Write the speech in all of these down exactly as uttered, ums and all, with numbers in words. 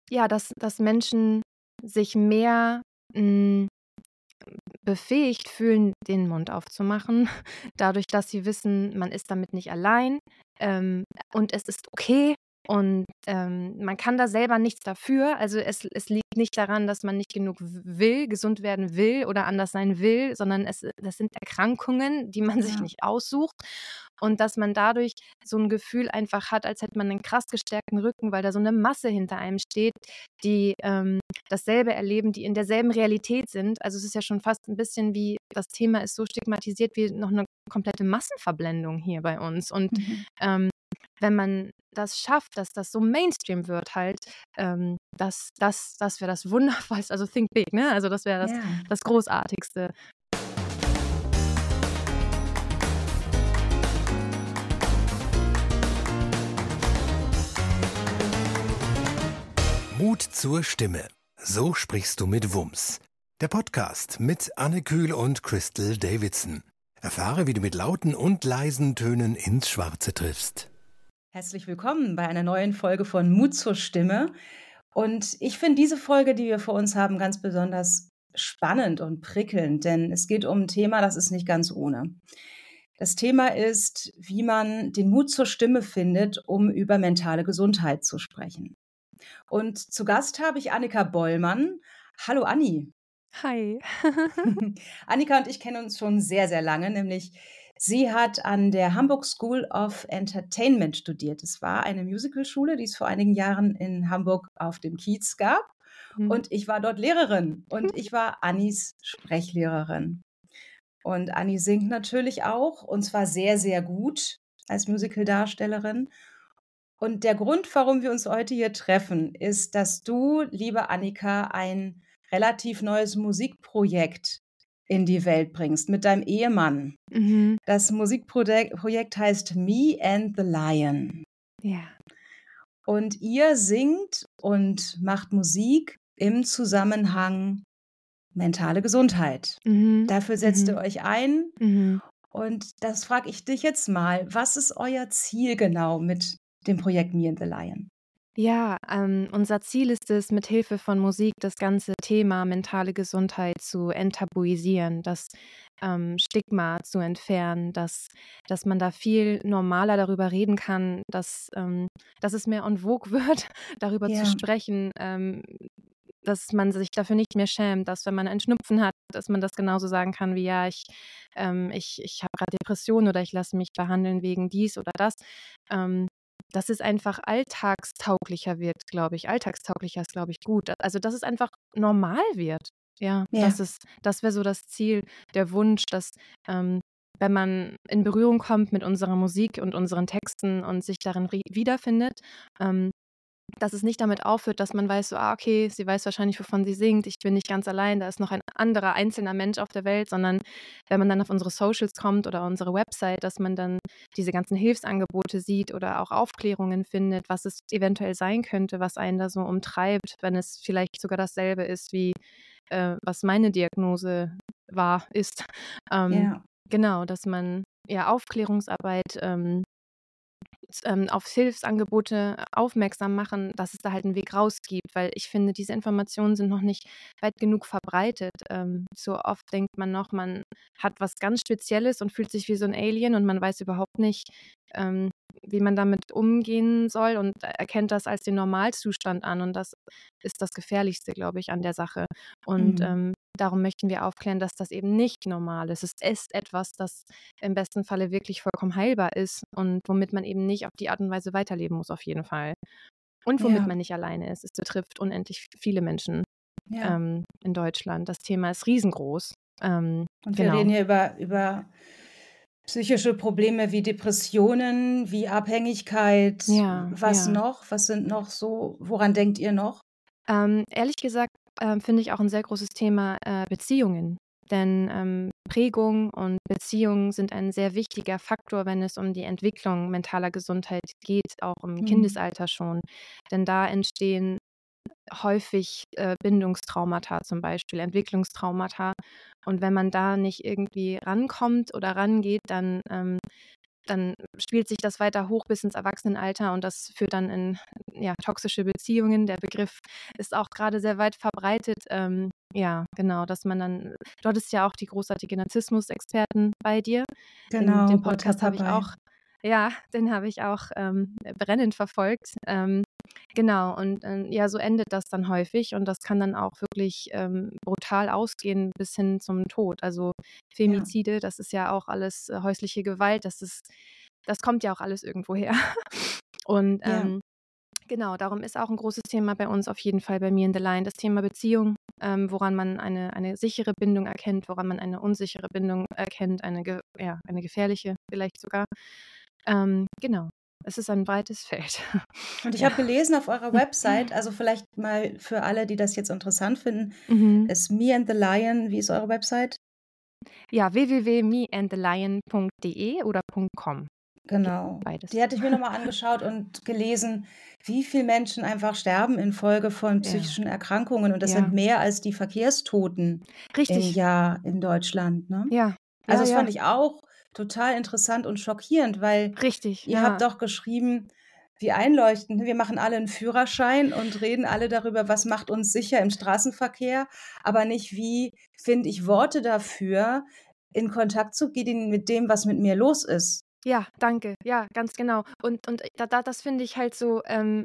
ja, dass, dass Menschen sich mehr mh, befähigt fühlen, den Mund aufzumachen, dadurch, dass sie wissen, man ist damit nicht allein, ähm, und es ist okay und ähm, man kann da selber nichts dafür. Also es, es liegt nicht daran, dass man nicht genug will, gesund werden will oder anders sein will, sondern es, das sind Erkrankungen, die man sich Ja. nicht aussucht und dass man dadurch so ein Gefühl einfach hat, als hätte man einen krass gestärkten Rücken, weil da so eine Masse hinter einem steht, die ähm, dasselbe erleben, die in derselben Realität sind. Also es ist ja schon fast ein bisschen wie, das Thema ist so stigmatisiert wie noch eine komplette Massenverblendung hier bei uns. Und Mhm. ähm, wenn man das schafft, dass das so Mainstream wird halt, ähm, das, das, das wäre das Wundervollste, also think big, ne? Also das wäre das, Ja. das Großartigste. Mut zur Stimme. So sprichst du mit Wumms. Der Podcast mit Anne Kühl und Crystal Davidson. Erfahre, wie du mit lauten und leisen Tönen ins Schwarze triffst. Herzlich willkommen bei einer neuen Folge von Mut zur Stimme. Und ich finde diese Folge, die wir vor uns haben, ganz besonders spannend und prickelnd, denn es geht um ein Thema, das ist nicht ganz ohne. Das Thema ist, wie man den Mut zur Stimme findet, um über mentale Gesundheit zu sprechen. Und zu Gast habe ich Annika Bollmann. Hallo Anni. Hi. Annika und ich kennen uns schon sehr, sehr lange, nämlich sie hat an der Hamburg School of Entertainment studiert. Es war eine Musicalschule, die es vor einigen Jahren in Hamburg auf dem Kiez gab. Mhm. Und ich war dort Lehrerin und ich war Annis Sprechlehrerin. Und Anni singt natürlich auch und zwar sehr, sehr gut als Musicaldarstellerin. Und der Grund, warum wir uns heute hier treffen, ist, dass du, liebe Annika, ein relativ neues Musikprojekt in die Welt bringst mit deinem Ehemann. Mhm. Das Musikprojekt Projekt heißt Me and the Lion. Ja. Und ihr singt und macht Musik im Zusammenhang mentale Gesundheit. Mhm. Dafür setzt ihr Mhm. euch ein. Mhm. Und das frage ich dich jetzt mal. Was ist euer Ziel genau mit dem Projekt Me and the Lion? Ja, ähm, unser Ziel ist es, mit Hilfe von Musik das ganze Thema mentale Gesundheit zu enttabuisieren, das ähm, Stigma zu entfernen, dass, dass man da viel normaler darüber reden kann, dass, ähm, dass es mehr en vogue wird, darüber zu Ja, sprechen, ähm, dass man sich dafür nicht mehr schämt, dass wenn man einen Schnupfen hat, dass man das genauso sagen kann wie, ja, ich, ähm, ich, ich habe gerade Depressionen oder ich lasse mich behandeln wegen dies oder das. Ähm, Dass es einfach alltagstauglicher wird, glaube ich. Alltagstauglicher ist, glaube ich, gut. Also, dass es einfach normal wird. Ja, das ja, ist das wäre so das Ziel, der Wunsch, dass, ähm, wenn man in Berührung kommt mit unserer Musik und unseren Texten und sich darin ri wiederfindet, ähm, dass es nicht damit aufhört, dass man weiß, so: „Ah, okay, sie weiß wahrscheinlich, wovon sie singt. Ich bin nicht ganz allein, da ist noch ein anderer einzelner Mensch auf der Welt“, sondern wenn man dann auf unsere Socials kommt oder unsere Website, dass man dann diese ganzen Hilfsangebote sieht oder auch Aufklärungen findet, was es eventuell sein könnte, was einen da so umtreibt, wenn es vielleicht sogar dasselbe ist wie, äh, was meine Diagnose war ist. Ähm, ja, genau, dass man ja Aufklärungsarbeit, ähm ähm, auf Hilfsangebote aufmerksam machen, dass es da halt einen Weg raus gibt, weil ich finde, diese Informationen sind noch nicht weit genug verbreitet. Ähm, so oft denkt man noch, man hat was ganz Spezielles und fühlt sich wie so ein Alien und man weiß überhaupt nicht, ähm, wie man damit umgehen soll und erkennt das als den Normalzustand an und das ist das Gefährlichste, glaube ich, an der Sache. Und, mhm. ähm, darum möchten wir aufklären, dass das eben nicht normal ist. Es ist etwas, das im besten Falle wirklich vollkommen heilbar ist und womit man eben nicht auf die Art und Weise weiterleben muss auf jeden Fall. Und womit Ja, man nicht alleine ist. Es betrifft unendlich viele Menschen, ja. ähm, in Deutschland. Das Thema ist riesengroß. Ähm, Und wir genau. reden hier über über psychische Probleme wie Depressionen, wie Abhängigkeit. Ja, Was ja. noch? Was sind noch so woran denkt ihr noch? Ähm, ehrlich gesagt, ähm, finde ich auch ein sehr großes Thema, äh, Beziehungen. Denn, ähm, Prägung und Beziehungen sind ein sehr wichtiger Faktor, wenn es um die Entwicklung mentaler Gesundheit geht, auch im Mhm. Kindesalter schon. Denn da entstehen häufig, äh, Bindungstraumata zum Beispiel, Entwicklungstraumata. Und wenn man da nicht irgendwie rankommt oder rangeht, dann, ähm, dann spielt sich das weiter hoch bis ins Erwachsenenalter und das führt dann in ja, toxische Beziehungen. Der Begriff ist auch gerade sehr weit verbreitet. Ähm, ja, genau, dass man dann, du hattest ja auch die großartige Narzissmus-Experten bei dir. Den, Genau, den Britta Podcast habe ich Papay. auch, ja, den habe ich auch ähm, brennend verfolgt. Ähm, genau, und ähm, ja, so endet das dann häufig und das kann dann auch wirklich ähm, brutal ausgehen bis hin zum Tod. Also Ja, Femizide, das ist ja auch alles äh, häusliche Gewalt, das ist, das kommt ja auch alles irgendwo her. Und ja, ähm, genau, darum ist auch ein großes Thema bei uns auf jeden Fall bei Me in the Line das Thema Beziehung, ähm, woran man eine, eine sichere Bindung erkennt, woran man eine unsichere Bindung erkennt, eine, ge ja, eine gefährliche vielleicht sogar. Ähm, genau, es ist ein breites Feld. Und ich Ja. habe gelesen auf eurer Website, also vielleicht mal für alle, die das jetzt interessant finden, Mhm. ist Me and the Lion, wie ist eure Website? Ja, w w w punkt me and the lion punkt d e oder .com. Genau. Beides. Die hatte ich mir noch mal angeschaut und gelesen, wie viel Menschen einfach sterben infolge von Ja, psychischen Erkrankungen und das ja. sind mehr als die Verkehrstoten im Richtig. Jahr in Deutschland, ne? Ja, Also, ja, das ja. fand ich auch total interessant und schockierend, weil Richtig, ihr habt ja. doch geschrieben, wie einleuchtend, ne? Wir machen alle 'n Führerschein und reden alle darüber, was macht uns sicher im Straßenverkehr, aber nicht, wie finde ich Worte dafür, in Kontakt zu gehen mit dem, was mit mir los ist. Ja, danke. Ja, ganz genau. Und und da da das finde ich halt so, ähm,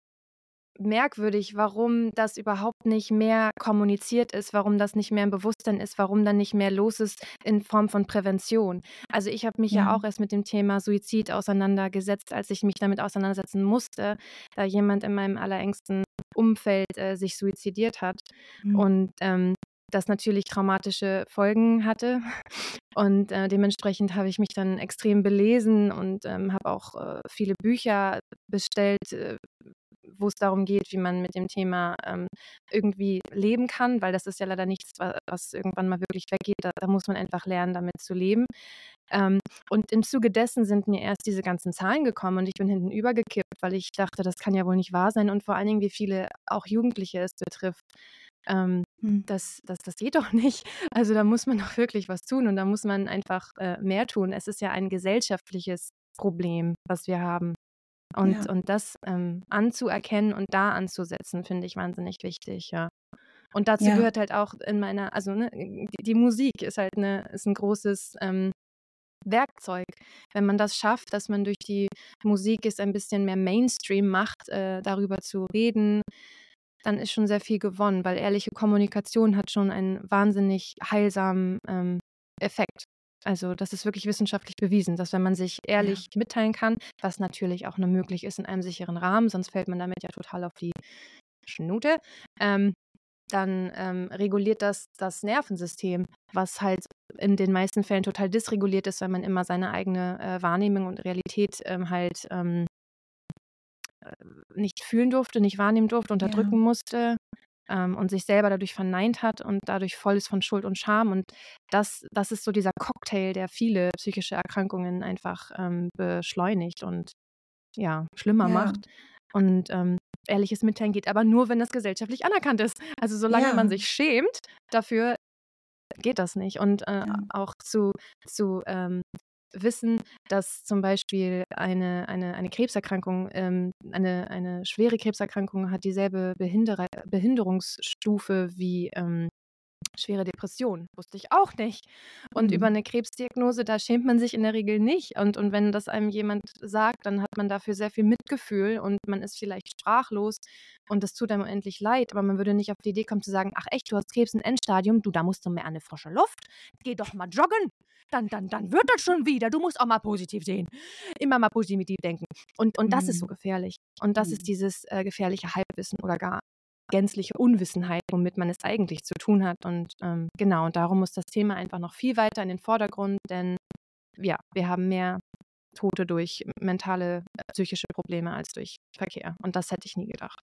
merkwürdig, warum das überhaupt nicht mehr kommuniziert ist, warum das nicht mehr im Bewusstsein ist, warum da nicht mehr los ist in Form von Prävention. Also, ich habe mich ja Ja. auch erst mit dem Thema Suizid auseinandergesetzt, als ich mich damit auseinandersetzen musste, da jemand in meinem allerengsten Umfeld, äh, sich suizidiert hat Mhm. und, ähm, das natürlich traumatische Folgen hatte. Und, äh, dementsprechend habe ich mich dann extrem belesen und, ähm, habe auch, äh, viele Bücher bestellt, äh, wo es darum geht, wie man mit dem Thema, ähm, irgendwie leben kann, weil das ist ja leider nichts, wa was irgendwann mal wirklich weggeht. Da da muss man einfach lernen, damit zu leben. Ähm, und im Zuge dessen sind mir erst diese ganzen Zahlen gekommen und ich bin hinten übergekippt, weil ich dachte, das kann ja wohl nicht wahr sein und vor allen Dingen, wie viele auch Jugendliche es betrifft. Ähm, Mhm. das das das geht doch nicht. Also, da muss man doch wirklich was tun und da muss man einfach, äh, mehr tun. Es ist ja ein gesellschaftliches Problem, was wir haben. Und Ja. und das, ähm, anzuerkennen und da anzusetzen, finde ich wahnsinnig wichtig, ja. Und dazu Ja. gehört halt auch in meiner also, ne, die die Musik ist halt 'ne ist 'n großes, ähm, Werkzeug. Wenn man das schafft, dass man durch die Musik es ein bisschen mehr Mainstream macht, äh, darüber zu reden, dann ist schon sehr viel gewonnen, weil ehrliche Kommunikation hat schon einen wahnsinnig heilsamen, ähm, Effekt. Also, das ist wirklich wissenschaftlich bewiesen, dass wenn man sich Ja. ehrlich mitteilen kann, was natürlich auch nur möglich ist in einem sicheren Rahmen, sonst fällt man damit ja total auf die Schnute, ähm, dann, ähm, reguliert das das Nervensystem, was halt in den meisten Fällen total dysreguliert ist, weil man immer seine eigene, äh, Wahrnehmung und Realität, ähm, halt, ähm äh, nicht fühlen durfte, nicht wahrnehmen durfte, unterdrücken Ja. musste, ähm, und sich selber dadurch verneint hat und dadurch voll ist von Schuld und Scham. Und das das ist so dieser Cocktail, der viele psychische Erkrankungen einfach, ähm, beschleunigt und, ja, schlimmer Ja. macht. Und, ähm, ehrliches Mitteilen geht aber nur, wenn das gesellschaftlich anerkannt ist. Also, solange man Ja. sich schämt dafür, geht das nicht. Und, äh, Ja. auch zu zu, ähm, wissen, dass zum Beispiel eine eine eine Krebserkrankung, ähm eine eine schwere Krebserkrankung hat dieselbe Behindere Behinderungsstufe wie, ähm, schwere Depression. Wusste ich auch nicht. Und über Mhm. 'ne Krebsdiagnose, da schämt man sich in der Regel nicht. Und und wenn das einem jemand sagt, dann hat man dafür sehr viel Mitgefühl und man ist vielleicht sprachlos und es tut einem unendlich leid, aber man würde nicht auf die Idee kommen zu sagen: „Ach echt, du hast Krebs im Endstadium? Du, da musst du mehr an 'ne frische Luft. Geh doch mal joggen. Dann dann dann wird das schon wieder. Du musst auch mal positiv sehen. Immer mal positiv denken.“ Und und das ist so Mhm. gefährlich. Und das ist Mhm. dieses, äh, gefährliche Halbwissen oder gar gänzliche Unwissenheit, womit man es eigentlich zu tun hat. Und, ähm, genau, und darum muss das Thema einfach noch viel weiter in den Vordergrund, denn ja, wir haben mehr Tote durch mentale, äh, psychische Probleme als durch Verkehr. Und das hätte ich nie gedacht.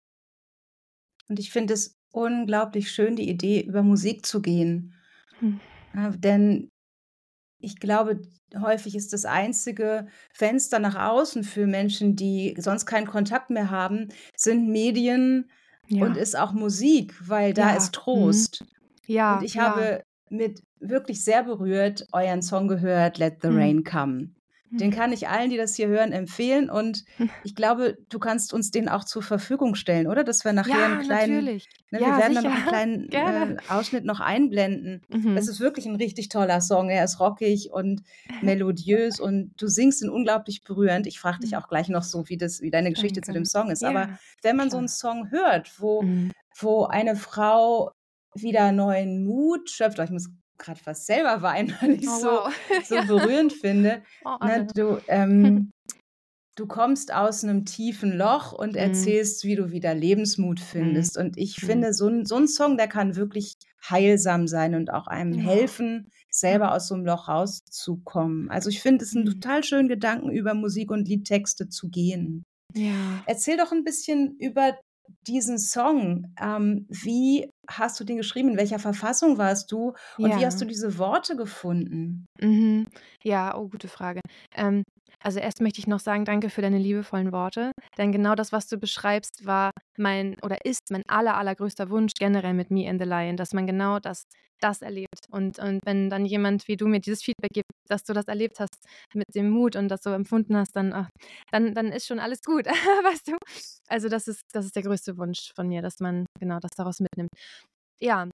Und ich finde es unglaublich schön, die Idee, über Musik zu gehen. Hm. Ja, denn ich glaube, häufig ist das einzige Fenster nach außen für Menschen, die sonst keinen Kontakt mehr haben, sind Medien und Ja. ist auch Musik, weil da Ja. ist Mhm. Trost. Und Ja, ich ja. habe mit wirklich sehr berührt euren Song gehört, „Let the Mhm. Rain Come“. Den kann ich allen, die das hier hören, empfehlen. Und ich glaube, du kannst uns den auch zur Verfügung stellen, oder? Dass wir nachher einen Ja, kleinen, natürlich. ne, wir Ja, werden da noch einen sicher. kleinen Gerne. äh, Ausschnitt noch einblenden. Das Mhm. ist wirklich ein richtig toller Song. Er ist rockig und melodiös und du singst ihn unglaublich berührend. Ich frage dich Mhm. auch gleich noch so, wie das, wie deine Geschichte zu dem Danke. Song ist. Aber Ja, wenn man so einen klar. Song hört, wo, Mhm. wo eine Frau wieder neuen Mut schöpft, oh, ich muss gerade fast selber weinen, weil ich Oh, es so, wow. so Ja. berührend finde. Oh, Ne, Anne. du, ähm, du kommst aus einem tiefen Loch und Mhm. erzählst, wie du wieder Lebensmut Mhm. findest. Und ich Mhm. finde, so ein, so ein Song, der kann wirklich heilsam sein und auch einem Ja. helfen, selber Ja. aus so einem Loch rauszukommen. Also ich finde es einen Mhm. total schönen Gedanken, über Musik und Liedtexte zu gehen. Ja. Erzähl doch ein bisschen über diesen Song. Ähm, wie hast du den geschrieben? In welcher Verfassung warst du? Und wie hast du Ja. diese Worte gefunden? Mhm. Ja, oh, gute Frage. Ähm, also erst möchte ich noch sagen, danke für deine liebevollen Worte, denn genau das, was du beschreibst, war mein oder ist mein aller, allergrößter Wunsch generell mit Me and the Lion, dass man genau das das erlebt. Und und wenn dann jemand wie du mir dieses Feedback gibt, dass du das erlebt hast mit dem Mut und das so empfunden hast, dann ach, dann dann ist schon alles gut, weißt du? Also, das ist das ist der größte Wunsch von mir, dass man genau das daraus mitnimmt. Ja,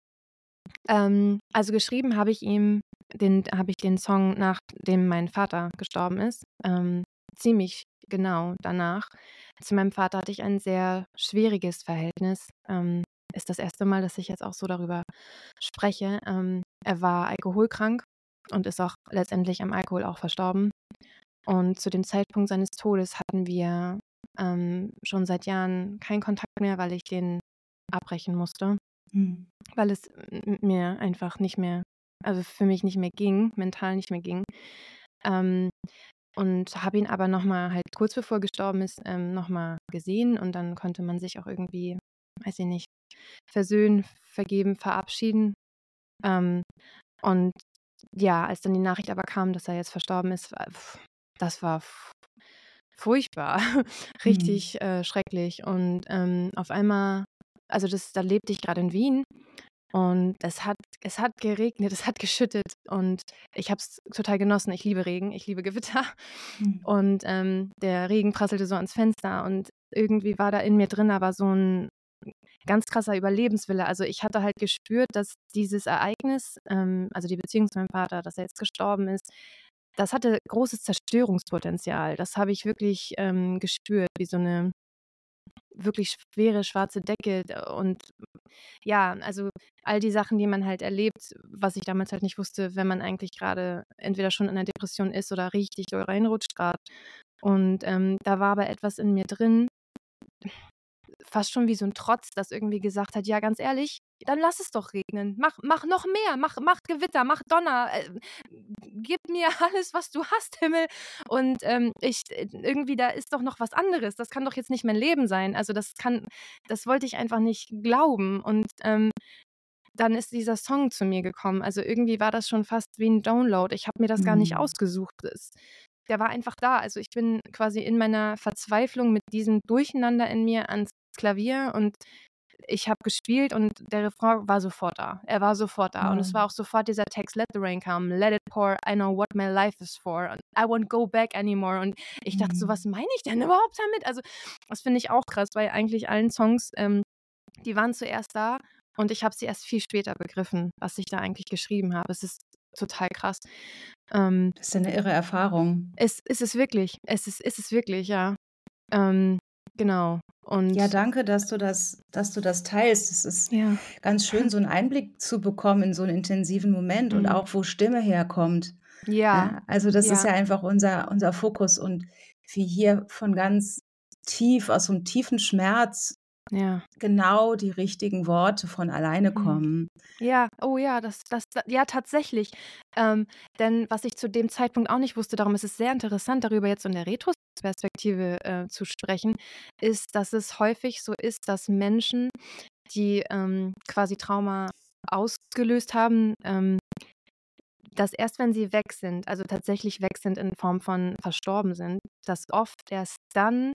ähm, also geschrieben habe ich ihm den habe ich den Song, nachdem mein Vater gestorben ist, ähm, ziemlich genau danach. Zu meinem Vater hatte ich ein sehr schwieriges Verhältnis. Ähm, ist das erste Mal, dass ich jetzt auch so darüber spreche. Ähm, er war alkoholkrank und ist auch letztendlich am Alkohol auch verstorben. Und zu dem Zeitpunkt seines Todes hatten wir ähm, schon seit Jahren keinen Kontakt mehr, weil ich den abbrechen musste. Mhm. Weil es m mir einfach nicht mehr also für mich nicht mehr ging, mental nicht mehr ging. Ähm, und habe ihn aber noch mal halt kurz bevor er gestorben ist, ähm, noch mal gesehen und dann konnte man sich auch irgendwie, weiß ich nicht, versöhnen, vergeben, verabschieden. Ähm, und ja, als dann die Nachricht aber kam, dass er jetzt verstorben ist, war pf, das war f furchtbar, Mhm. richtig, äh, schrecklich. Und, ähm, auf einmal also das da lebte ich grade in Wien und es hat es hat geregnet, es hat geschüttet und ich habe es total genossen. Ich liebe Regen, ich liebe Gewitter Mhm. und, ähm, der Regen prasselte so ans Fenster und irgendwie war da in mir drin aber so 'n ganz krasser Überlebenswille. Also, ich hatte halt gespürt, dass dieses Ereignis, ähm, also die Beziehung zu meinem Vater, dass er jetzt gestorben ist, das hatte großes Zerstörungspotenzial. Das habe ich wirklich, ähm, gespürt, wie so 'ne wirklich schwere schwarze Decke d und ja, also all die Sachen, die man halt erlebt, was ich damals halt nicht wusste, wenn man eigentlich grade entweder schon in 'ner Depression ist oder richtig doll reinrutscht grad. Und, ähm, da war aber etwas in mir drin fast schon wie so 'n Trotz, das irgendwie gesagt hat: „Ja, ganz ehrlich, dann lass es doch regnen. Mach mach noch mehr, mach mach Gewitter, mach Donner, äh, gib mir alles, was du hast, Himmel. Und, ähm, ich äh, irgendwie da ist doch noch was anderes. Das kann doch jetzt nicht mein Leben sein. Also, das kann das wollte ich einfach nicht glauben. Und, ähm, dann ist dieser Song zu mir gekommen. Also, irgendwie war das schon fast wie 'n Download. Ich habe mir das gar nicht Mhm. ausgesucht. Es der war einfach da. Also, ich bin quasi in meiner Verzweiflung mit diesem Durcheinander in mir ans Klavier und ich habe gespielt und der Refrain war sofort da. Er war sofort da und Wow. es war auch sofort dieser Text: „Let the rain come, let it pour, I know what my life is for and I won't go back anymore." Und ich dachte so: „Was Mhm. meine ich denn überhaupt damit?" Also, das finde ich auch krass, weil eigentlich allen Songs, ähm, die waren zuerst da und ich habe sie erst viel später begriffen, was ich da eigentlich geschrieben habe. Es ist total krass. Ähm, Das ist ja 'ne irre Erfahrung. es ist es wirklich. Es ist ist es wirklich, ja. Ähm, genau. Ja, Und danke, dass du das dass du das teilst. Es ist ja. ganz schön, so 'n Einblick zu bekommen in so 'n intensiven Moment und Mhm. auch, wo Stimme herkommt, Ja, ne? Also, das ist ja, ja einfach unser unser Fokus und wie hier von ganz tief aus so 'nem tiefen Schmerz ja. genau die richtigen Worte von alleine Mhm. kommen. Ja, oh ja, das das ja, tatsächlich. Ähm, denn was ich zu dem Zeitpunkt auch nicht wusste, darum ist es sehr interessant, darüber jetzt so in der Retrospektive, äh, zu sprechen, ist, dass es häufig so ist, dass Menschen, die, ähm, quasi Trauma ausgelöst haben, ähm, dass erst wenn sie weg sind, also tatsächlich weg sind in Form von verstorben sind, dass oft erst dann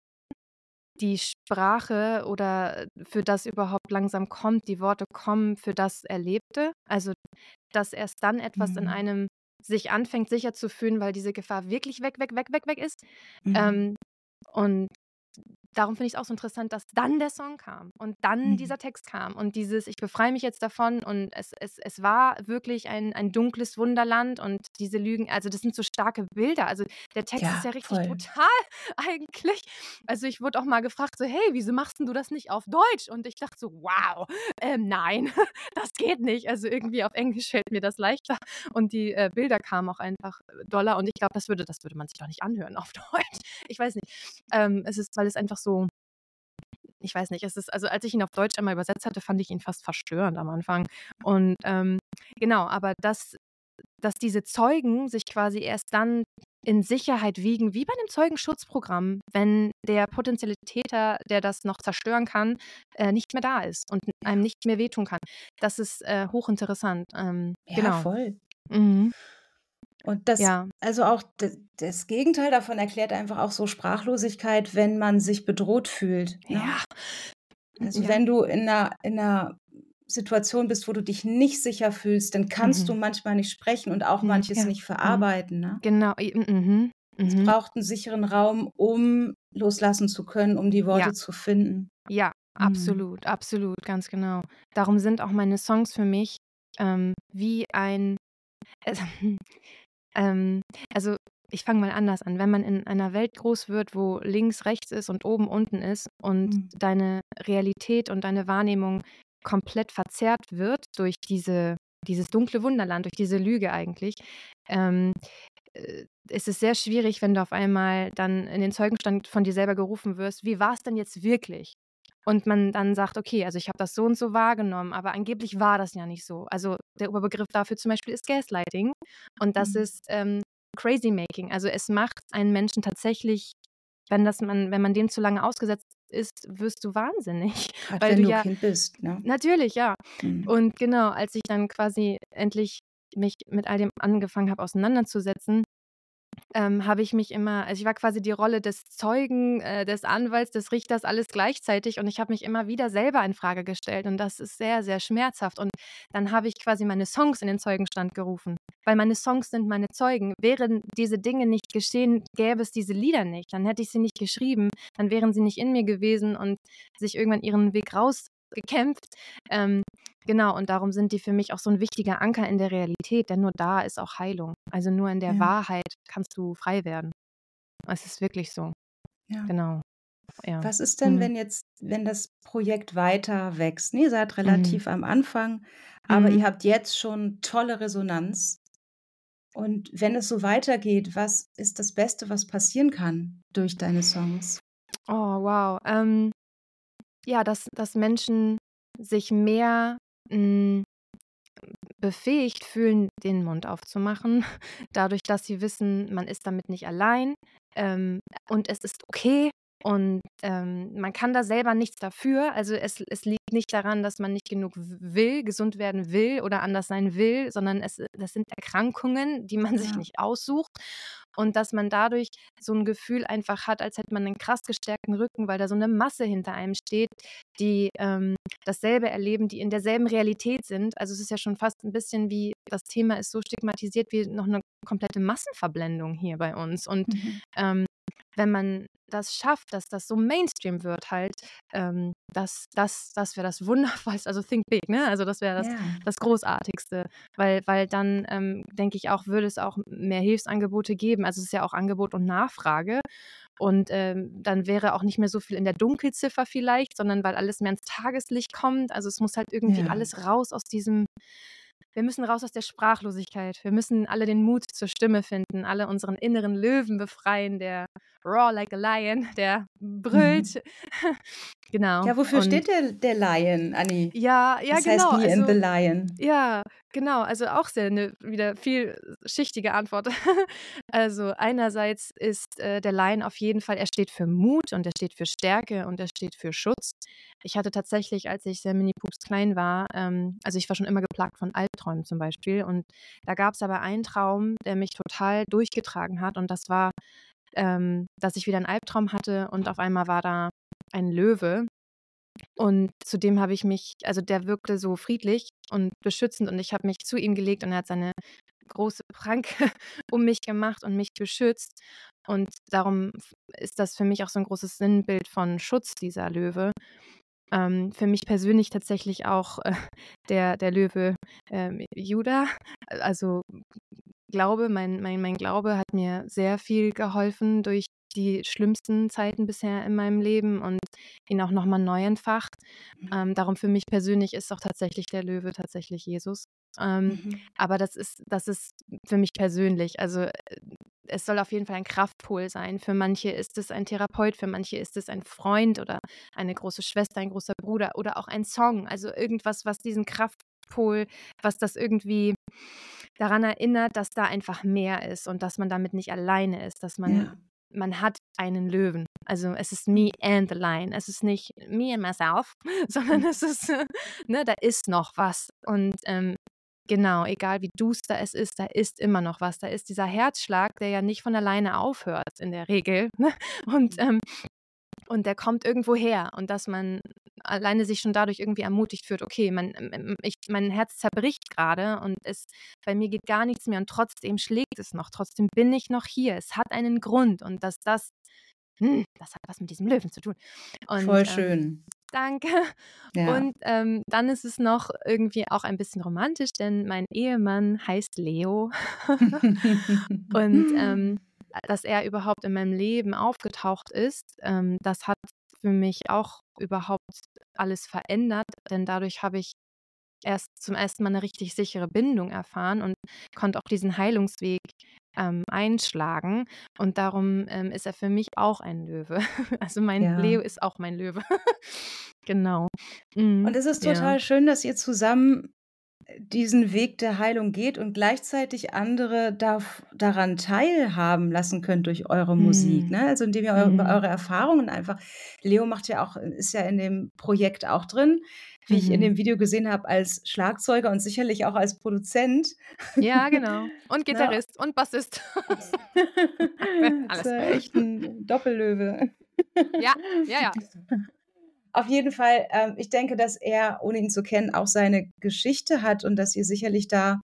die Sprache oder für das überhaupt langsam kommt, die Worte kommen für das Erlebte. Also, dass erst dann etwas in Mhm. einem sich anfängt sicher zu fühlen, weil diese Gefahr wirklich weg, weg, weg, weg, weg ist. Mhm. Ähm, und darum finde ich es auch so interessant, dass dann der Song kam und dann Mhm. dieser Text kam und dieses ich befreie mich jetzt davon und es es es war wirklich ein ein dunkles Wunderland und diese Lügen also, das sind so starke Bilder. Also, der Text ist Ja, ja richtig voll. brutal eigentlich. Also, ich wurde auch mal gefragt so: „Hey, wieso machst 'n du das nicht auf Deutsch?“ Und ich dachte so: „Wow, ähm, nein, das geht nicht.“ Also, irgendwie auf Englisch fällt mir das leichter und die, äh, Bilder kamen auch einfach äh, doller und ich glaube, das würde das würde man sich doch nicht anhören auf Deutsch. Ich weiß nicht. Ähm, es ist weil es einfach so ich weiß nicht, es ist also, als ich ihn auf Deutsch einmal übersetzt hatte, fand ich ihn fast verstörend am Anfang. Und, ähm, genau, aber dass dass diese Zeugen sich quasi erst dann in Sicherheit wiegen, wie bei 'nem Zeugenschutzprogramm, wenn der potenzielle Täter, der das noch zerstören kann, äh, nicht mehr da ist und einem Ja. nicht mehr wehtun kann. Das ist, äh, hochinteressant. Ähm, Ja, genau. voll. Mhm. Und das Ja. also auch d das Gegenteil davon erklärt einfach auch so Sprachlosigkeit, wenn man sich bedroht fühlt, ne? Ja. Also, Ja. wenn du in 'ner in 'ner Situation bist, wo du dich nicht sicher fühlst, dann kannst du Mhm. manchmal nicht sprechen und auch Mhm, manches ja. nicht Mhm. verarbeiten, ne? Genau, i mhm. Es Mhm. braucht 'n sicheren Raum, um loslassen zu können, um die Ja. Worte zu finden. Ja, Mhm. absolut, absolut, ganz genau. Darum sind auch meine Songs für mich, ähm, wie ein also, ähm also, ich fange mal anders an. Wenn man in einer Welt groß wird, wo links rechts ist und oben unten ist und Mhm. deine Realität und deine Wahrnehmung komplett verzerrt wird durch diese dieses dunkle Wunderland, durch diese Lüge eigentlich, ähm, äh, ist es sehr schwierig, wenn du auf einmal dann in den Zeugenstand von dir selber gerufen wirst: „Wie war's denn jetzt wirklich?“ Und man dann sagt: „Okay, also, ich habe das so und so wahrgenommen, aber angeblich war das ja nicht so.“ Also, der Oberbegriff dafür zum Beispiel ist Gaslighting und das Mhm. ist, ähm, Crazy Making. Also, es macht einen Menschen tatsächlich wenn das man wenn man dem zu lange ausgesetzt ist, wirst du wahnsinnig, Grad weil wenn du du ja Kind bist, ne? natürlich, ja. Mhm. Und genau, als ich dann quasi endlich mich mit all dem angefangen habe auseinanderzusetzen, ähm, habe ich mich immer also, ich war quasi die Rolle des Zeugen, äh, des Anwalts, des Richters, alles gleichzeitig und ich habe mich immer wieder selber in Frage gestellt und das ist sehr, sehr schmerzhaft. Und dann habe ich quasi meine Songs in den Zeugenstand gerufen, weil meine Songs sind meine Zeugen. Wären diese Dinge nicht geschehen, gäbe es diese Lieder nicht. Dann hätte ich sie nicht geschrieben, dann wären sie nicht in mir gewesen und sich irgendwann ihren Weg rausgekämpft. Ähm, genau, und darum sind die für mich auch so 'n wichtiger Anker in der Realität, denn nur da ist auch Heilung. Also, nur in der Ja. Wahrheit kannst du frei werden. Es ist wirklich so. Ja. Genau. Ja. Was ist denn, Mhm. wenn jetzt wenn das Projekt weiter wächst, ne? Ihr seid Mhm. relativ am Anfang, aber ihr Mhm. habt jetzt schon tolle Resonanz. Und wenn es so weitergeht, was ist das Beste, was passieren kann durch deine Songs? Oh, wow. Ähm, ja, dass dass Menschen sich mehr, hm, befähigt fühlen, den Mund aufzumachen, dadurch, dass sie wissen, man ist damit nicht allein, ähm, und es ist okay und, ähm, man kann da selber nichts dafür. Also, es es liegt nicht daran, dass man nicht genug w will, gesund werden will oder anders sein will, sondern es das sind Erkrankungen, die man sich Ja. nicht aussucht und dass man dadurch so 'n Gefühl einfach hat, als hätte man 'nen krass gestärkten Rücken, weil da so 'ne Masse hinter einem steht, die, ähm, dasselbe erleben, die in derselben Realität sind. Also, es ist ja schon fast 'n bisschen wie das Thema ist so stigmatisiert wie noch 'ne komplette Massenverblendung hier bei uns. Und, Mhm. ähm, wenn man das schafft, dass das so Mainstream wird halt, ähm, das das das wäre das Wundervollste. Also, think big, ne? Also, das wäre das Ja. das Großartigste, weil weil dann, ähm, denke ich auch, würde es auch mehr Hilfsangebote geben. Also, es ist ja auch Angebot und Nachfrage. Und, ähm, dann wäre auch nicht mehr so viel in der Dunkelziffer vielleicht, sondern weil alles mehr ins Tageslicht kommt. Also, es muss halt irgendwie Ja. alles raus aus diesem wir müssen raus aus der Sprachlosigkeit. Wir müssen alle den Mut zur Stimme finden, alle unseren inneren Löwen befreien, der roar like a lion, der Mhm. brüllt. Genau. Ja, wofür Und steht der der Lion, Anni? Ja, ja, Was heißt genau. „Me and the Also Lion“? ja, genau. Also, auch sehr 'ne wieder vielschichtige Antwort. Also, einerseits ist, äh, der Lion auf jeden Fall er steht für Mut und er steht für Stärke und er steht für Schutz. Ich hatte tatsächlich, als ich sehr mini pups klein war ähm, also, ich war schon immer geplagt von Albträumen zum Beispiel und da gab's aber einen Traum, der mich total durchgetragen hat und das war, ähm, dass ich wieder 'n Albtraum hatte und auf einmal war da ein Löwe und zu dem habe ich mich also, der wirkte so friedlich und beschützend und ich habe mich zu ihm gelegt und er hat seine große Pranke um mich gemacht und mich beschützt. Und darum f ist das für mich auch so 'n großes Sinnbild von Schutz, dieser Löwe. Ähm, für mich persönlich tatsächlich auch, äh, der der Löwe, ähm, Juda. Also, Glaube mein mein mein Glaube hat mir sehr viel geholfen durch die schlimmsten Zeiten bisher in meinem Leben und ihn auch noch mal neu entfacht. Mhm. Ähm, darum für mich persönlich ist auch tatsächlich der Löwe tatsächlich Jesus. Ähm, Mhm. aber das ist das ist für mich persönlich. Also, äh, es soll auf jeden Fall ein Kraftpol sein. Für manche ist es ein Therapeut, für manche ist es ein Freund oder eine große Schwester, ein großer Bruder oder auch ein Song. Also, irgendwas, was diesen Kraftpol was das irgendwie daran erinnert, dass da einfach mehr ist und dass man damit nicht alleine ist, dass man Ja. man hat einen Löwen. Also, es ist me and the lion. Es ist nicht me and myself, sondern es ist, äh, ne, da ist noch was. Und, ähm, genau, egal wie duster es ist, da ist immer noch was. Da ist dieser Herzschlag, der ja nicht von alleine aufhört in der Regel, ne? Und, ähm und der kommt irgendwo her und dass man alleine sich schon dadurch irgendwie ermutigt fühlt: „Okay, mein ähm, ähm, ich mein Herz zerbricht grade und es bei mir geht gar nichts mehr und trotzdem schlägt es noch. Trotzdem bin ich noch hier. Es hat einen Grund und dass das hm, das hat was mit diesem Löwen zu tun.“ Und, Voll ähm schön. danke. Ja. Und, ähm, dann ist es noch irgendwie auch ein bisschen romantisch, denn mein Ehemann heißt Leo. Und, ähm, dass er überhaupt in meinem Leben aufgetaucht ist, ähm, das hat für mich auch überhaupt alles verändert, denn dadurch habe ich erst zum ersten Mal 'ne richtig sichere Bindung erfahren und konnte auch diesen Heilungsweg, ähm, einschlagen. Und darum, ähm, ist er für mich auch ein Löwe. Also, mein Leo Ja. ist auch mein Löwe. Genau. Mhm. Und es ist Ja. total schön, dass ihr zusammen, äh, diesen Weg der Heilung geht und gleichzeitig andere darf daran teilhaben lassen könnt durch eure Musik, Mhm. ne? Also, indem ihr eu über Mhm. eure Erfahrungen einfach Leo macht ja auch ist ja in dem Projekt auch drin, wie ich in Mhm. dem Video gesehen habe, als Schlagzeuger und sicherlich auch als Produzent, Ja, genau. Und ne? Gitarrist und Bassist. Ist Alles. ja echt 'n Doppellöwe. Ja, ja, ja. Auf jeden Fall, ähm, ich denke, dass er, ohne ihn zu kennen, auch seine Geschichte hat und dass ihr sicherlich da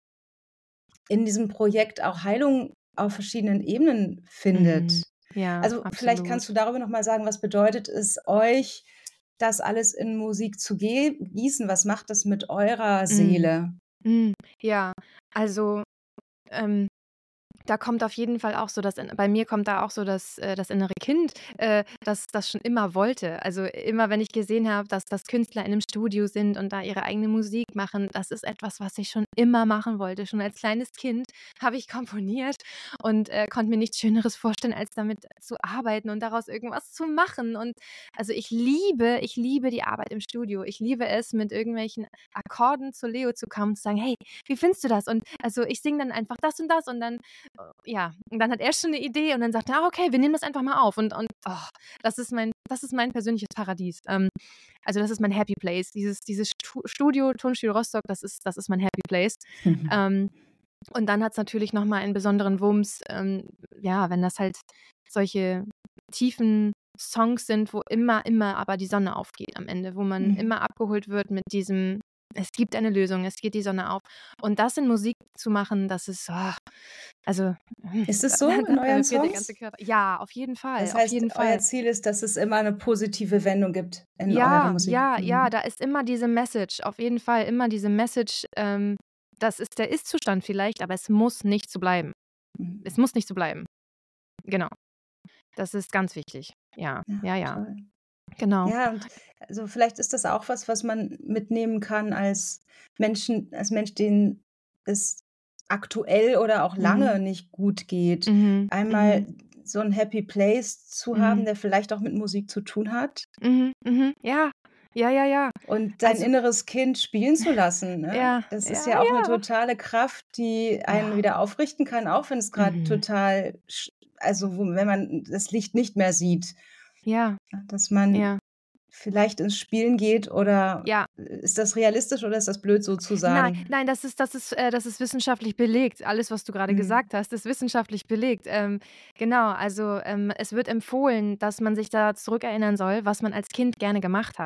in diesem Projekt auch Heilung auf verschiedenen Ebenen Mhm. findet. Ja, Also, vielleicht kannst absolut. du darüber noch mal sagen, was bedeutet es euch, das alles in Musik zu ge gießen? Was macht das mit eurer Mhm. Seele? Mhm. Ja, also, ähm, da kommt auf jeden Fall auch so das in bei mir kommt da auch so das äh, das innere Kind, äh, das das schon immer wollte. Also, immer wenn ich gesehen habe, dass dass Künstler in 'nem Studio sind und da ihre eigene Musik machen, das ist etwas, was ich schon immer machen wollte. Schon als kleines Kind habe ich komponiert und, äh, konnte mir nichts Schöneres vorstellen, als damit zu arbeiten und daraus irgendwas zu machen. Und also, ich liebe ich liebe die Arbeit im Studio. Ich liebe es, mit irgendwelchen Akkorden zu Leo zu kommen und zu sagen: „Hey, wie findest du das?“ Und also, ich singe dann einfach das und das und dann äh, ja, und dann hat er schon 'ne Idee und dann sagt er: „Ah, okay, wir nehmen das einfach mal auf.“ Und und, oh, das ist mein das ist mein persönliches Paradies. Ähm, also, das ist mein Happy Place. Dieses dieses Stu Studio, Tonstudio Rostock, das ist das ist mein Happy Place. Ähm, und dann hat's natürlich noch mal einen besonderen Wumms, ähm, ja, wenn das halt solche tiefen Songs sind, wo immer, immer aber die Sonne aufgeht am Ende, wo man Mhm. immer abgeholt wird mit diesem: „Es gibt eine Lösung, es geht die Sonne auf.“ Und das in Musik zu machen, das ist, oh, also, hm, Ist da es da so in da euren vibriert der ganze Songs? Körper. Ja, auf jeden Fall, Das auf heißt, jeden euer Fall. Ziel ist, dass es immer 'ne positive Wendung gibt in eurer Ja, Musik? ja, ja, Mhm. da ist immer diese Message, auf jeden Fall immer diese Message, ähm, das ist der Ist-Zustand vielleicht, aber es muss nicht so bleiben. Mhm. Es muss nicht so bleiben. Genau. Das ist ganz wichtig. Ja, Ja, ja, ja. toll. Genau. Ja, und also, vielleicht ist das auch was, was man mitnehmen kann als Menschen als Mensch, den es aktuell oder auch Mhm. lange nicht gut geht. Mhm, Einmal mhm. so 'n Happy Place zu haben, Mhm. der vielleicht auch mit Musik zu tun hat Mhm, mhm. Ja. Ja, ja, ja. und sein Also inneres Kind spielen zu lassen, ne? ja, Das ist ja, ja auch 'ne ja. totale Kraft, die einen Ja. wieder aufrichten kann, auch wenn's grad Mhm. total sch also, wo wenn man das Licht nicht mehr sieht. Ja. Ja, dass man Ja. vielleicht ins Spielen geht oder Ja. ist das realistisch oder ist das blöd, so zu Nein, sagen? nein, das ist das ist äh, das ist wissenschaftlich belegt. Alles, was du grade Mhm. gesagt hast, ist wissenschaftlich belegt. Ähm, genau, also, ähm, es wird empfohlen, dass man sich da zurückerinnern soll, was man als Kind gerne gemacht hat.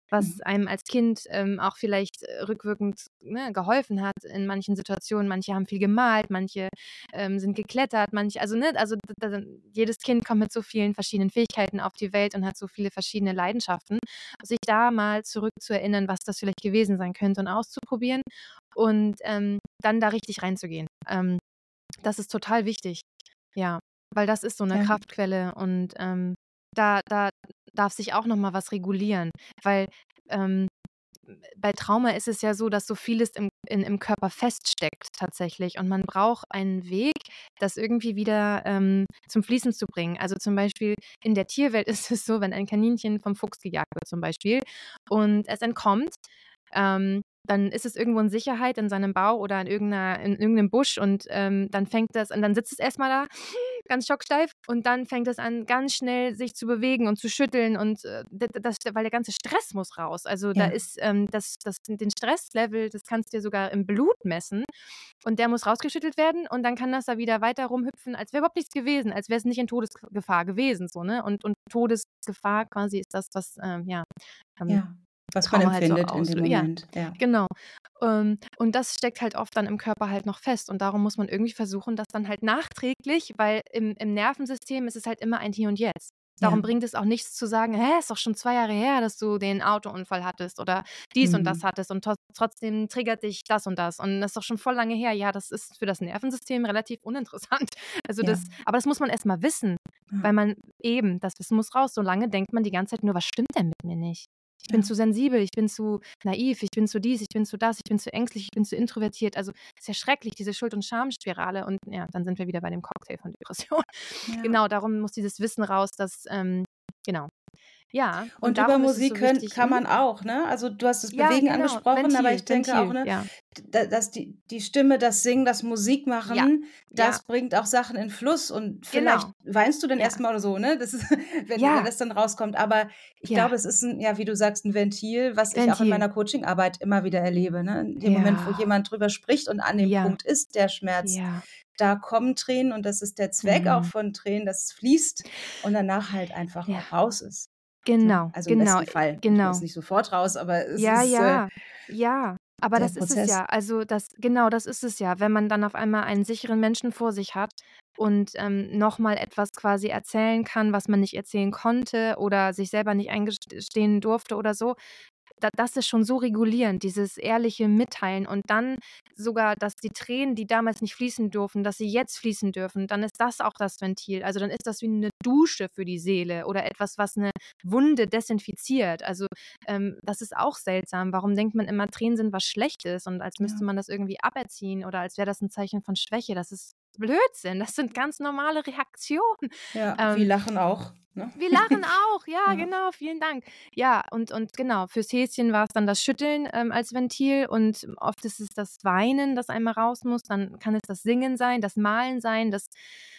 was Mhm. einem als Kind ähm, auch vielleicht äh, rückwirkend ne, geholfen hat in manchen Situationen. Manche haben viel gemalt, manche ähm, sind geklettert, manche, also ne, also d- d- jedes Kind kommt mit so vielen verschiedenen Fähigkeiten auf die Welt und hat so viele verschiedene Leidenschaften. Sich da mal zurück zu erinnern, was das vielleicht gewesen sein könnte und auszuprobieren und ähm, dann da richtig reinzugehen. Ähm, das ist total wichtig. Ja, weil das ist so eine Ja. Kraftquelle und ähm, da, da darf sich auch noch mal was regulieren, weil ähm, bei Trauma ist es ja so, dass so vieles im, in, im Körper feststeckt tatsächlich und man braucht einen Weg, das irgendwie wieder ähm, zum Fließen zu bringen. Also zum Beispiel in der Tierwelt ist es so, wenn ein Kaninchen vom Fuchs gejagt wird zum Beispiel und es entkommt, ähm, dann ist es irgendwo in Sicherheit in seinem Bau oder in, irgendeiner, in irgendeinem Busch und ähm, dann fängt das, und dann sitzt es erstmal da, ganz schocksteif, und dann fängt es an, ganz schnell sich zu bewegen und zu schütteln und äh, d- d- das, weil der ganze Stress muss raus. Also da Ja. ist ähm, das, das, den Stresslevel, das kannst du dir sogar im Blut messen und der muss rausgeschüttelt werden und dann kann das da wieder weiter rumhüpfen, als wäre überhaupt nichts gewesen, als wäre es nicht in Todesgefahr gewesen. So, ne? Und, und Todesgefahr quasi ist das, was ähm, ja, ähm, Ja. Was man Trauma halt so empfindet in dem auslöst. Ja, Moment. Ja. genau. Ähm, und das steckt halt oft dann im Körper halt noch fest. Und darum muss man irgendwie versuchen, das dann halt nachträglich, weil im, im Nervensystem ist es halt immer ein Hier und Jetzt. Darum Ja. bringt es auch nichts zu sagen, hä, ist doch schon zwei Jahre her, dass du den Autounfall hattest oder dies und das Mhm. hattest und to- trotzdem triggert dich das und das. Und das ist doch schon voll lange her. Ja, das ist für das Nervensystem relativ uninteressant. Also Ja. das, aber das muss man erst mal wissen, Ja. weil man eben, das Wissen muss raus. Solange denkt man die ganze Zeit nur, was stimmt denn mit mir nicht? Ich bin Ja. zu sensibel, ich bin zu naiv, ich bin zu dies, ich bin zu das, ich bin zu ängstlich, ich bin zu introvertiert. Also ist ja schrecklich, diese Schuld- und Schamspirale. Und ja, dann sind wir wieder bei dem Cocktail von Depression. Ja. Genau, darum muss dieses Wissen raus, dass, ähm, genau. Ja, und Und über darum ist es Musik so können wichtig. kann Hm? man auch, ne? Also, du hast das Ja, Bewegen genau, angesprochen, aber Ventil, ich denke auch, Ventil, ne, ja. da dass die die Stimme, das Singen, das Ja, Musikmachen, ja, das bringt auch Sachen in Fluss und vielleicht genau. weinst du dann Ja, erst mal oder so, ne? Das ist wenn wenn ja, das dann rauskommt. Aber ich ja, glaube, es ist 'n ja, wie du sagst, 'n Ventil, was ich auch in Ventil. meiner Coachingarbeit immer wieder erlebe, ne? In dem Moment, wo Ja, jemand drüber spricht und an dem ja, Punkt ist, der Schmerz, ja. da kommen Tränen und das ist der Zweck auch Mhm. von Tränen, dass es fließt und danach halt einfach Ja, auch raus ist. Ne? genau, Also, im genau, besten Fall. Manchmal ist genau. nicht sofort raus, aber es Ja, ist, äh, ja, ja, aber der das ist es Prozess. ja. Also, das genau, das ist es ja, wenn man dann auf einmal einen sicheren Menschen vor sich hat und, ähm, noch mal etwas quasi erzählen kann, was man nicht erzählen konnte oder sich selber nicht eingestehen durfte oder so. Da das ist schon so regulierend, dieses ehrliche Mitteilen und dann sogar, dass die Tränen, die damals nicht fließen durften, dass sie jetzt fließen dürfen, dann ist das auch das Ventil. Also, dann ist das wie 'ne Dusche für die Seele oder etwas, was 'ne Wunde desinfiziert. Also, ähm, das ist auch seltsam. Warum denkt man immer, Tränen sind was Schlechtes und als müsste Ja, man das irgendwie aberziehen oder als wäre das 'n Zeichen von Schwäche. Das ist Blödsinn. Das sind ganz normale Reaktionen. ja, wie Ähm Lachen auch, ne? wir lachen auch, ja, Ja, genau, vielen Dank. Ja, und und genau, fürs Häschen war es dann das Schütteln, ähm, als Ventil und oft ist es das Weinen, das einmal raus muss. Dann kann es das Singen sein, das Malen sein, das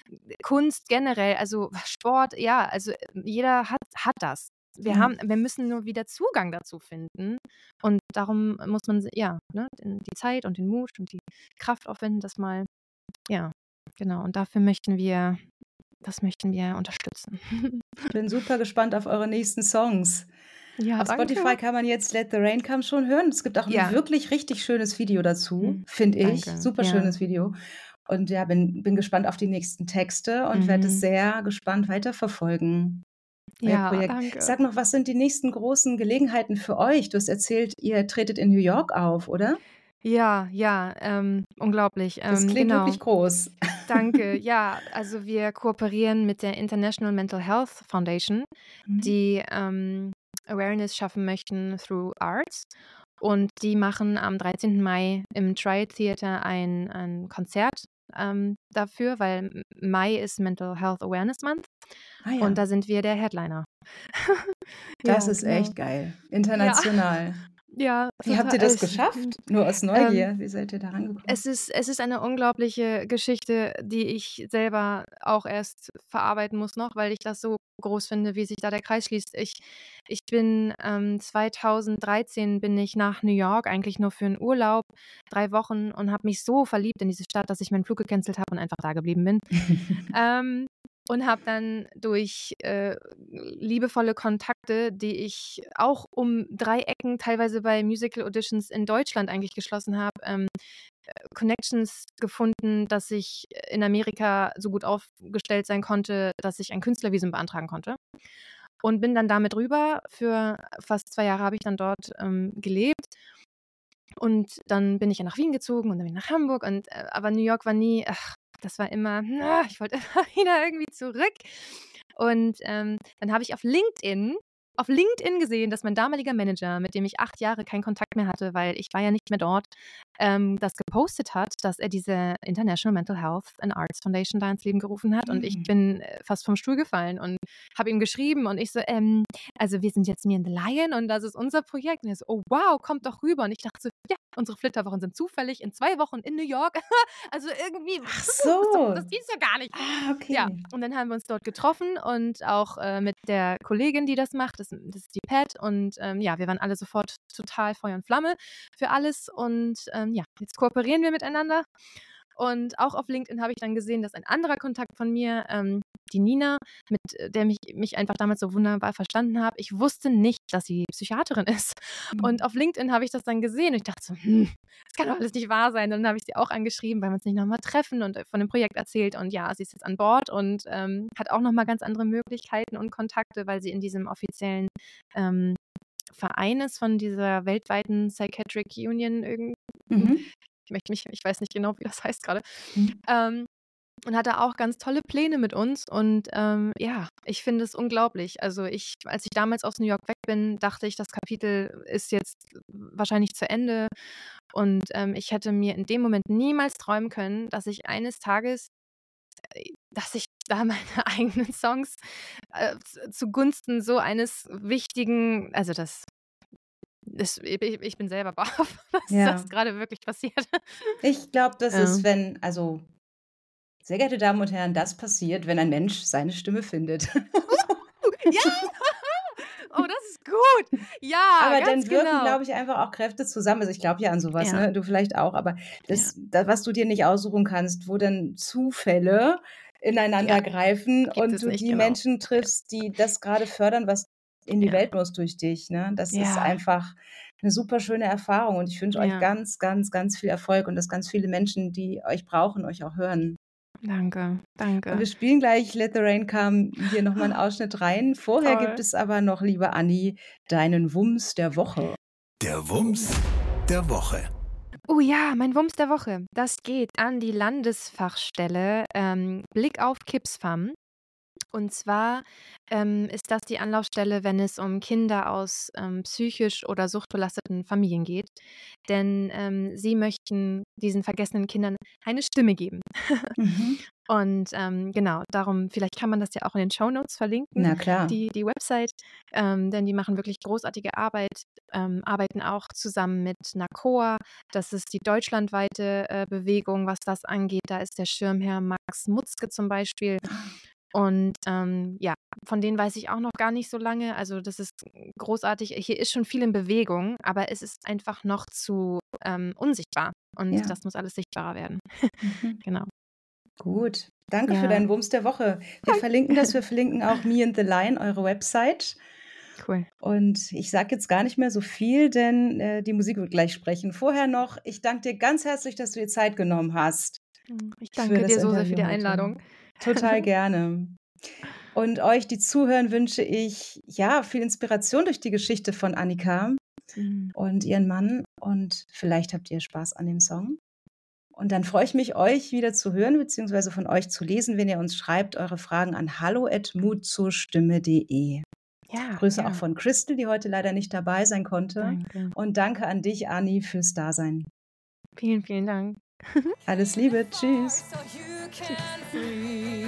Kunst generell, also Sport, ja, also, äh, jeder hat hat das. Wir ja. haben wir müssen nur wieder Zugang dazu finden und darum muss man s ja, ne, den die Zeit und den Mut und die Kraft aufwenden, das mal ja, genau. Und dafür möchten wir das möchten wir unterstützen. Bin super gespannt auf eure nächsten Songs. Ja, Auf Spotify danke. kann man jetzt „Let the Rain Come“ schon hören. Es gibt auch 'n Ja, wirklich richtig schönes Video dazu, mhm, finde ich. danke. Super Ja, schönes Video. Und ja, bin bin gespannt auf die nächsten Texte und werde es mhm. sehr gespannt weiterverfolgen, euer Ja, Projekt. danke. Sag noch, was sind die nächsten großen Gelegenheiten für euch? Du hast erzählt, ihr tretet in New York auf, oder? Ja, ja, ähm, unglaublich. Das Ähm, klingt genau. wirklich groß. Danke. Ja, also wir kooperieren mit der International Mental Health Foundation, Mhm. die ähm, Awareness schaffen möchten through Arts. Und die machen am dreizehnten Mai im Triad Theater ein, ein Konzert ähm, dafür, weil M- Mai ist Mental Health Awareness Month Ah und ja, da sind wir der Headliner. das Ja, ist genau. echt geil. Ja, International. ja, Wie habt total. ihr das Es, hm, geschafft? Nur aus ähm, Neugier. Wie seid ihr da rangekommen? Es ist es ist eine unglaubliche Geschichte, die ich selber auch erst verarbeiten muss noch, weil ich das so groß finde, wie sich da der Kreis schließt. Ich ich bin, ähm zweitausenddreizehn bin ich nach New York, eigentlich nur für 'n Urlaub, drei Wochen und habe mich so verliebt in diese Stadt, dass ich meinen Flug gecancelt habe und einfach da geblieben bin. Ähm und habe dann durch äh, liebevolle Kontakte, die ich auch um drei Ecken teilweise bei Musical Auditions in Deutschland eigentlich geschlossen habe, ähm, Connections gefunden, dass ich in Amerika so gut aufgestellt sein konnte, dass ich ein Künstlervisum beantragen konnte. Und bin dann damit rüber. Für fast zwei Jahre habe ich dann dort ähm, gelebt. Und dann bin ich ja nach Wien gezogen und dann bin ich nach Hamburg. Und, äh, aber New York war nie, ach, das war immer, na, ich wollte immer wieder irgendwie zurück. Und ähm, dann habe ich auf LinkedIn, auf LinkedIn gesehen, dass mein damaliger Manager, mit dem ich acht Jahre keinen Kontakt mehr hatte, weil ich war ja nicht mehr dort, ähm, das gepostet hat, dass er diese International Mental Health and Arts Foundation da ins Leben gerufen hat. Und ich Mhm. bin äh, fast vom Stuhl gefallen und habe ihm geschrieben und ich so, ähm, also wir sind jetzt Me and the Lion und das ist unser Projekt. Und er so, oh wow, kommt doch rüber. Und ich dachte so, ja, unsere Flitterwochen sind zufällig in zwei Wochen in New York. Also irgendwie, Ach das, ist doch, das so. gibt's doch gar nicht. Ah, Ja, okay. und dann haben wir uns dort getroffen und auch äh, mit der Kollegin, die das macht, das, das ist die Pat. Und ähm, ja, wir waren alle sofort total Feuer und Flamme für alles. Und ähm, ja, jetzt kooperieren wir miteinander. Und auch auf LinkedIn habe ich dann gesehen, dass ein anderer Kontakt von mir, ähm, die Nina, mit äh, der mich, mich einfach damals so wunderbar verstanden habe, ich wusste nicht, dass sie Psychiaterin ist. Und Mhm. auf LinkedIn habe ich das dann gesehen und ich dachte so, hm, das kann doch alles nicht wahr sein. Und dann habe ich sie auch angeschrieben, weil wir uns nicht nochmal treffen und von dem Projekt erzählt. Und ja, sie ist jetzt an Bord und ähm, hat auch nochmal ganz andere Möglichkeiten und Kontakte, weil sie in diesem offiziellen ähm, Verein ist von dieser weltweiten Psychiatric Union. Irgend, Mhm. ich möchte mich, ich weiß nicht genau, wie das heißt gerade. Mhm. Ähm, und hatte auch ganz tolle Pläne mit uns. Und ähm, ja, ich finde es unglaublich. Also ich, als ich damals aus New York weg bin, dachte ich, das Kapitel ist jetzt wahrscheinlich zu Ende. Und ähm, ich hätte mir in dem Moment niemals träumen können, dass ich eines Tages, äh, dass ich da meine eigenen Songs äh, z- zugunsten so eines wichtigen, also das, das ich, ich bin selber baff, dass das Ja. gerade wirklich passiert. Ich glaube, das ist, Ja. wenn, also, sehr geehrte Damen und Herren, das passiert, wenn ein Mensch seine Stimme findet. Ja! Oh, das ist gut. Ja, Aber ganz dann wirken, genau. glaube ich, einfach auch Kräfte zusammen. Also, ich glaube ja an sowas, Ja, ne? Du vielleicht auch, aber ja, das da was du dir nicht aussuchen kannst, wo dann Zufälle ja, ineinander greifen gibt und es du nicht, die genau. Menschen triffst, die das gerade fördern, was in die Ja, Welt muss durch dich, ne? Das ist ja, einfach 'ne super schöne Erfahrung und ich wünsche euch ja. ganz, ganz, ganz viel Erfolg und dass ganz viele Menschen, die euch brauchen, euch auch hören. Danke, Und wir danke. spielen gleich „Let the Rain Come“ hier noch mal 'n Ausschnitt rein. Vorher gibt Toll. es aber noch, liebe Anni, deinen Wumms der Woche. Der Wumms der Woche. Oh ja, mein Wumms der Woche. Das geht an die Landesfachstelle ähm, Blick auf Kipsfam. Und zwar ähm, ist das die Anlaufstelle, wenn es um Kinder aus ähm, psychisch oder suchtbelasteten Familien geht. Denn ähm, sie möchten diesen vergessenen Kindern eine Stimme geben. Mhm. Und ähm, genau, darum, vielleicht kann man das ja auch in den Shownotes verlinken, Na klar. die, die Website, ähm, denn die machen wirklich großartige Arbeit, ähm, arbeiten auch zusammen mit NACOA. Das ist die deutschlandweite äh, Bewegung, was das angeht. Da ist der Schirmherr Max Mutzke zum Beispiel. Und ähm, ja, von denen weiß ich auch noch gar nicht so lange. Also das ist großartig. Hier ist schon viel in Bewegung, aber es ist einfach noch zu ähm, unsichtbar. Und Ja. das muss alles sichtbarer werden. Mhm. Genau. Gut. Danke für Ja, deinen Wumms der Woche. Wir verlinken das. Wir verlinken auch Me and the Lion, eure Website. cool. Und ich sage jetzt gar nicht mehr so viel, denn, äh, die Musik wird gleich sprechen. Vorher noch, ich danke dir ganz herzlich, dass du dir Zeit genommen hast Ich für danke das dir so sehr für Interview die heute. Einladung. Total gerne. Und euch, die zuhören, wünsche ich, ja, viel Inspiration durch die Geschichte von Annika Mhm. und ihren Mann und vielleicht habt ihr Spaß an dem Song. Und dann freue ich mich, euch wieder zu hören beziehungsweise von euch zu lesen, wenn ihr uns schreibt, eure Fragen an hallo at mutzustimme punkt de. Ja, Grüße auch ja, von Christel, die heute leider nicht dabei sein konnte. danke. Und danke an dich, Anni, fürs Dasein. Vielen, vielen Dank. Alles Liebe, tschüss. So you can breathe.